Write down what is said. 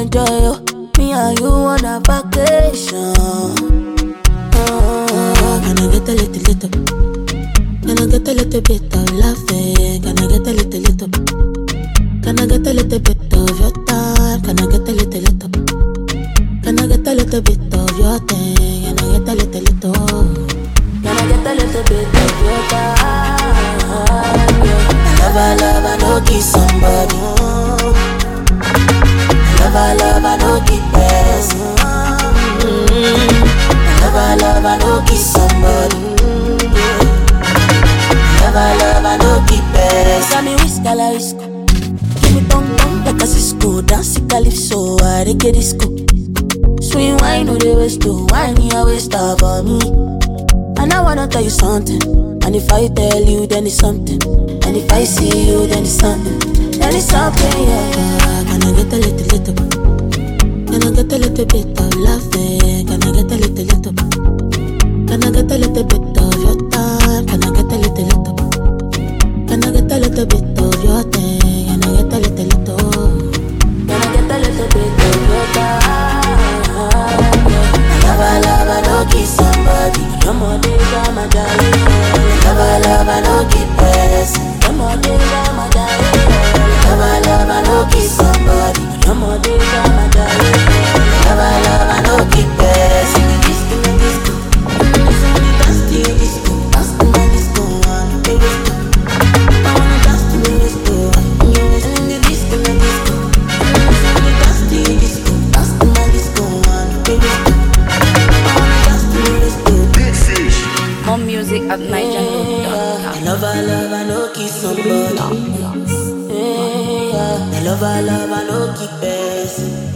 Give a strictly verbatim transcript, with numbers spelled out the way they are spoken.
enjoy you. Me and you on a vacation. Oh, can I get a little little? Can I get a little bit of laughing? Can I get a little little? Can I get a little bit of your time? Can I get a little little? Can I get a little bit of your thing? Can I get a little little? Can I get a little bit of your time? I love, I love, I know kiss somebody. I love, I love, I know keep pressing. I love, I love, I know kiss somebody. I love, I love, I know keep pressing. Got me whisk, I whisk. Give me tongue, tongue like a Cisco. Dance it, calypso, I get disco. Swing wine, no they waste to wine, you always stop for me. And I wanna tell you something. And if I tell you, then it's something. And if I see you, then it's something. Then it's something, yeah. Can I get a little, little? Can I get a little bit of laughing? Can I get a little, little? Can I get a little bit of your time? Can I get a little, little? Can I get a little bit of your thing? Can I get a little, little? Can I get a little bit of your time? I love, I love, I know kiss somebody. Come on, baby, I'm a jolly. Love, I love, I know keep pressing. Come on, baby, I'm a jolly. Love, I love, I know kiss somebody. Come on, baby, I'm a jolly. Love, I love, I know keep pressing. Disco, disco, dance to your disco, dance to my disco, baby. I wanna dance to your disco, in the disco, disco. Dance to your disco, dance to my disco, baby. More music at niger note dot com. I love, I love, I know kiss somebody. I love, I love, I know keep pressing.